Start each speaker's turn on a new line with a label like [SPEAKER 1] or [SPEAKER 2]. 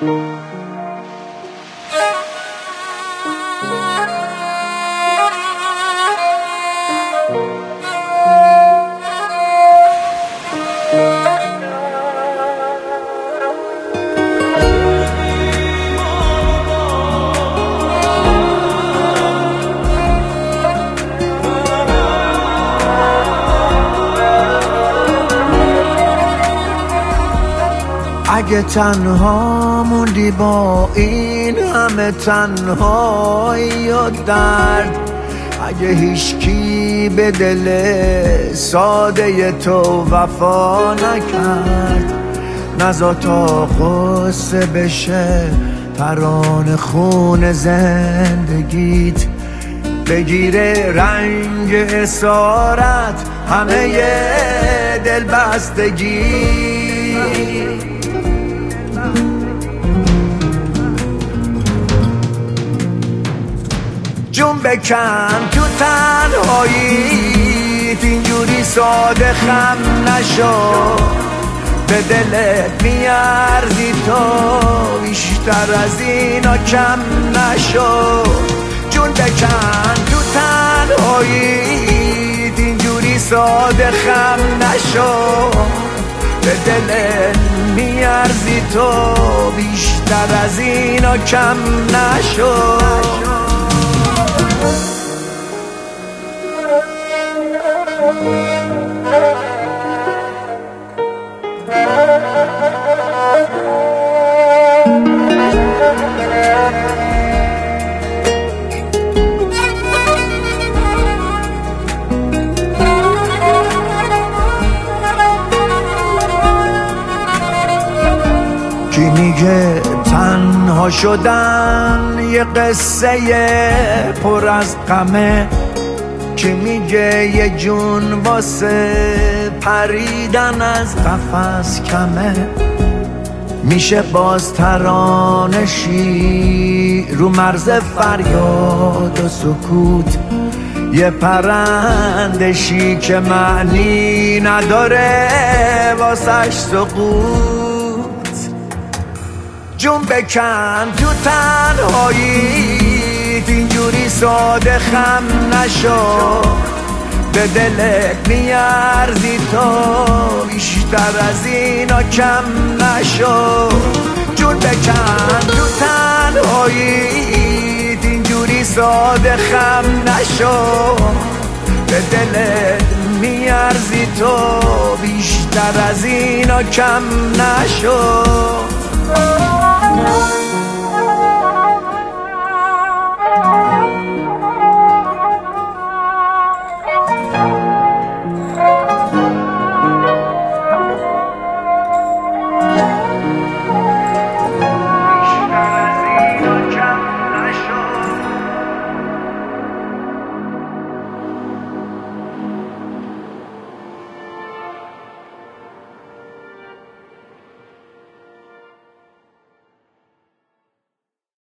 [SPEAKER 1] اگه تنها موندی با این همه تنهایی و درد، اگه هیچکی به دل ساده تو وفا نکرد، نزا تا غصه بشه ترانه خون زندگیت، بگیره رنگ اسارت همه دل بستگی. جون بکن تو تنهاییت، اینجوری ساده خم نشو، به دلت میارزی تو بیشتر از اینا کم نشو. جون بکن تو تنهاییت، اینجوری ساده خم نشو، به دلت میارزی تو بیشتر از اینا کم نشو. کی میگه تنها شدن یه قصه پر از غمه، کی میگه یه جون واسه پریدن از قفس کمه، میشه باز ترانشی رو مرز فریاد و سکوت، یه پرندشی که معنی نداره واسش سقوط. جون بکن تو تنهاییت، اینجوری ساده خم نشو، به دلت میارزی تو بیشتر از اینا کم نشو. جون بکن تو تنهاییت، اینجوری ساده خم نشو، به دلت میارزی تو بیشتر از اینا کم نشو.